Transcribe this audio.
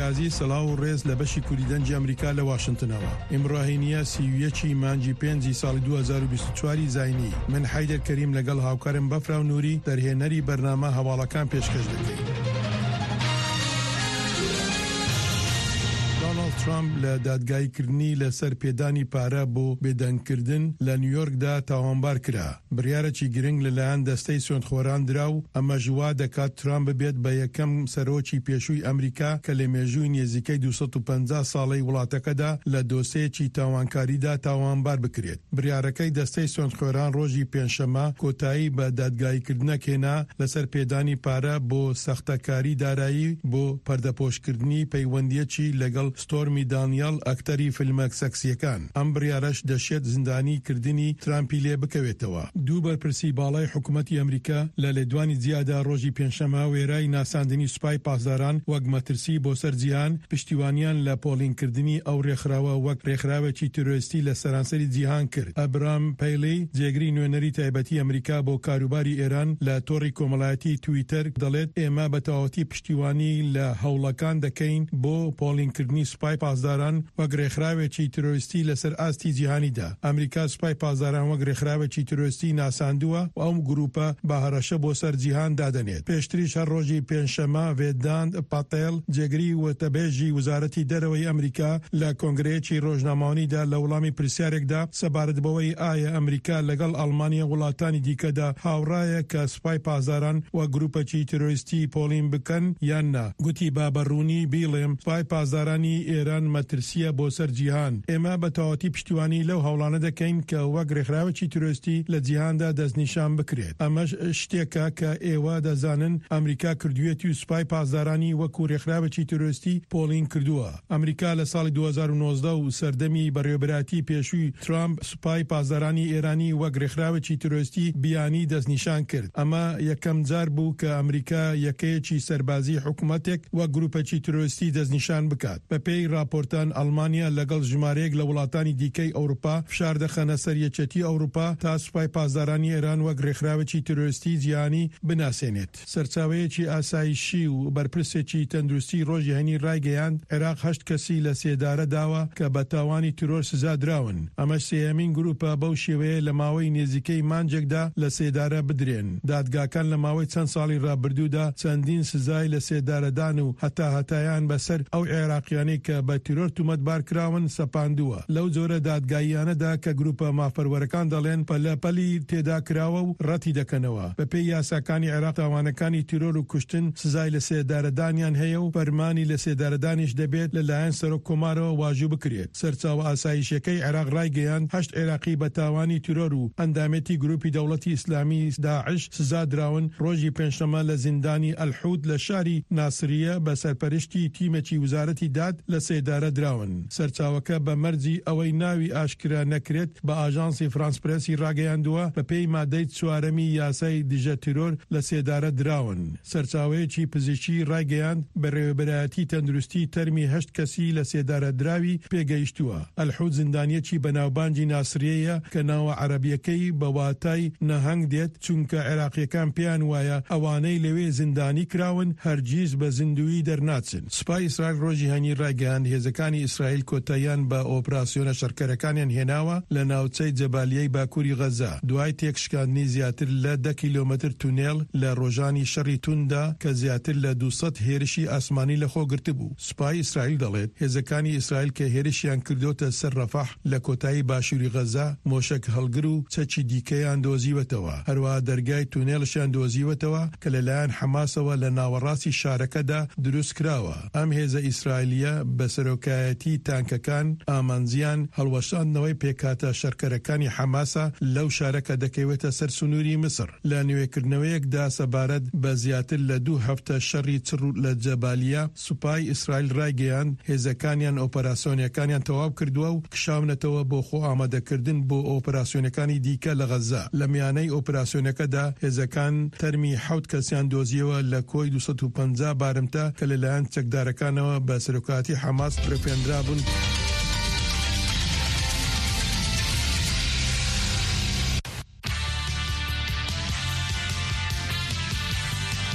عزیز سلااو و ڕێز لە بەشی کوردیدەنجی ئەمریکا لە واشنگتنەوە. ئیمڕاهینیە 31 مانگی 5 ساڵی 2024 زاینی. من حیدر کەریم لەگەڵ هاوکارم بەفرا و نووری دەرهێنەری بەرنامە هەواڵەکان پێشکەش دەکەین. ترامپ لە دادگایکردنی لەسەر پێدانی پارە بۆ بێدەنگکردن لە نیویۆرکدا تاوانبار کرا. بڕیارێکی گرنگ لەلایەن دەستەی سوێندخۆران درا و ئەمە ژوا دەکات ترامپ ببێت بە یەکەم سەرۆکی پێشووی ئەمریکا کە لە مێژووی نێزیکەی 250 ساڵەی وڵاتەکەدا لە دۆسەیەکی تاوانکاریدا تاوانبار بکرێت. بڕیارەکەی دەستەی سوێندخۆران ڕۆژی پێنجشەمە کۆتایی بە دادگایکردنەک هێنا لەسەر پێدانی پارە بۆ سەختەکاری دارایی بۆ پەردەپۆشکردنی پەیوەندیەکی لەگەڵ ستۆرمی دانیال ئەکتەری فیلمە سەکسیەکان. ئەم بڕیارەش دەشێت زیندانی کردنی ترامپی لێ بکەوێتەوە. دوو بەرپرسی باڵای حکوومەتی ئەمریکا لە لێدوانی جیادا ڕۆژی پێنجشەمە وێرای ناساندنی سوپای پاسداران وەک مەترسی بۆ سەر جیهان پشتیوانیان لە پۆلینکردنی ئەو ڕێکخراوە وەک ڕێکخراوێکی تیرۆریستی لە سەرانسەری جیهان کرد. ئەبرام پەیلی جێگری نوێنەری تایبەتی ئەمریکا بۆ کاروباری ئێران لە تۆڕی کۆمەڵایەتی تویتەر دەڵێت ئێمە بە تەواوەتی پشتیوانی لە هەوڵەکان دەکەین بۆ پۆلینکردنی سوپای پاسداران وەک ڕێکخراوێکی تیرۆریستی لەسەر ئاستی جیهانیدا. ئەمریکا سوپای پاسداران وەک ڕێکخراوێکی تیرۆریستی ناساندووە و ئەم گروپە بە هەڕەشە بۆ سەر جیهان دادەنێت. پێشتریش هەر ڕۆژی پێنجشەمە ڤێداند پاتێل جێگری وتەبێژی وزارەتی دەرەوەی ئەمریکا لە کۆنگرەیەکی ڕۆژنامەوانیدا لە وەڵامی پرسیارێکدا سەبارەت بەوەی ئایا ئەمریکا لەگەڵ ئەڵمانیا وڵاتانی دیکەدا هاوڕایە کە سوپای پاسداران و گروپەکی تیرۆریستی پۆلین بکەن یان نا. گوتی بابەڕوونی بیڵێم سوپای پاسدارانی ئێران مەترسیە بۆ سەر جیهان. ئێمە بە تەواوەتی پشتیوانی لەو هەوڵانە دەکەین کە وەک ڕێکخراوێکی تیرۆریستی لە جیهاندا دەستنیشان بکرێت. ئەمەش شتێکە کە ئێوە دەزانن ئەمریکا کردوێتی و سوپای پاسدارانی وەکو ڕێکخراوێکی تیرۆریستی پۆلین کردووە. ئەمریکا لە ساڵی 2019 و سەردەمی بەڕێوەبەراتی پێشووی ترامپ سوپای پاسدارانی ئێرانی وەک ڕێکخراوێکی تیرۆریستی بیانی دەستنیشان کرد. ئەمە یەکەم جار بوو کە ئەمریکا یەکەیەکی سەربازی حکوومەتێک وەک گروپێکی تیرۆریستی دەستنیشان بکات. بەپێی راپۆرتان ئەڵمانیا لەگەڵ ژمارەیەک لە وڵاتانی دیکەی ئەوروپا فشار دەخەنە سەر یەکێتی ئەوروپا تا سوپای پاسدارانی ئێران وەک ڕێکخراوێکی تیرۆریستی جیهانی بناسێنێت. سەرچاوەیەکی ئاسایشی و بەرپرسێکی تەندروستی ڕۆژی هەنی ڕایگەیاند عێراق 8 کەسی لە سێدارە داوە کە بە تاوانی تیرۆر سزا دراون. ئەمە سێیەمین گروپە بەو شێوەیە لە ماوەی نێزیکەی مانجێکدا لە سێدارە بدرێن. دادگاکان لە ماوەی چەند ساڵی ڕابردوودا چەندین سزای لە سێدارەدان و هەتایان بەسەر ئەو عێراقیانەی کە بە تیرۆر تومەتبار کراون سەپاندووە. لەو جۆرە دادگاییانەدا کە گروپە مافەروەرەکان دەڵێن پەلەپەلی تێدا کراوە و ڕەتی دەکەنەوە. بەپێی یاساکانی عێراق تاوانەکانی تیرۆر و کوشتن سزای لە سێدارەدانیان هەیە و فەرمانی لە سێدارەدانیش دەبێت لەلایەن سەرۆک کۆمارەوە واژوو بکرێت. سەرچاوە ئاسایشەکەی عێراق ڕایگەیاند 8 عێراقی بە تاوانی تیرۆر و ئەندامەتی گروپی دەوڵەتی ئیسلامی داعش سزا دراون ڕۆژی پێنجشەمە لە زیندانی ئەلحود لە شاری ناسریە بە سەرپەرشتی تیمێکی وزارەتی داد لە سێدارە دراون. سەرچاوەکە بە مەرجی ئەوەی ناوی ئاشکرا نەکرێت بە ئاژانسی فرانس پرێسی ڕاگەیاندووە بەپێی مادەی 4 یاسای دژە تیرۆر لە سێدارە دراون. سەرچاوەیەکی پزیشکی ڕایگەیاند بە ڕێوەبەرایەتی تەندروستی تەرمی 8 کەسی لە سێدارە دراوی پێگەیشتووە. ئەلحود زیندانیەکی بەناوبانجی ناسریەیە کە ناوە عەرەبیەکەی بە واتای نەهەنگ دێت چونکە عێراقیەکان پێیان وایە ئەوانەی لەوێ زیندانی کراون هەرگیز بە زیندوی دەرناچن. سوپای ئیسرائیل ڕۆژی هەنی ڕایگەیاند هێزەکانی ئیسرائیل کۆتاییان بە ئۆپراسیۆنە شەڕکەرەکانیان هێناوە لە ناوچەی جەبالیەی باکووری غەزا دوای تێکشکاندنی زیاتر لە 10 کیلۆمەتر تونێڵ لە ڕۆژانی شەڕی توندا کە زیاتر لە 200 هێرشی ئاسمانی لەخۆ گرتبوو. سوپای ئیسرائیل دەڵێت هێزەکانی ئیسرائیل کە هێرشیان کردوتە سەر ڕەفەح لە کۆتایی باشووری غەزا مۆشک هەڵگر و چەکی دیکەیان دۆزیوەتەوە. هەروەها دەرگای تونێڵشیان دۆزیوەتەوە کە لەلایەن حەماسەوە لە ناوەڕاستی شارەکەدا دروست کراوە. ئەم هێزە ئیسرائیلیە بە سەرۆکایەتی تانکەکان ئامانجیان هەڵوەشاندنەوەی پێکاتە شەڕکەرەکانی حەماسە لەو شارەکە دەکەوێتە سەر سنووری مسر. لە نوێکردنەوەیەکدا سەبارەت بە زیاتر لە 2 هەفتە شەڕی چڕ لە جەبالیە سوپای ئیسرائیل ڕایگەیاند هێزەکانیان ئۆپەراسیۆنەکانیان تەواو کردووە و کشاونەتەوە بۆ خۆ ئامادەکردن بۆ ئۆپەراسیۆنەکانی دیکە لە غەزا. لە میانەی ئۆپەراسیۆنەکەدا هێزەکان تەرمی 7 کەسیان دۆزیەوە لە کۆی 250 بارمتە کە لەلایەن چەکدارەکانەوە بە سەرۆکاتی حەماس ڕێپێنرا بوون.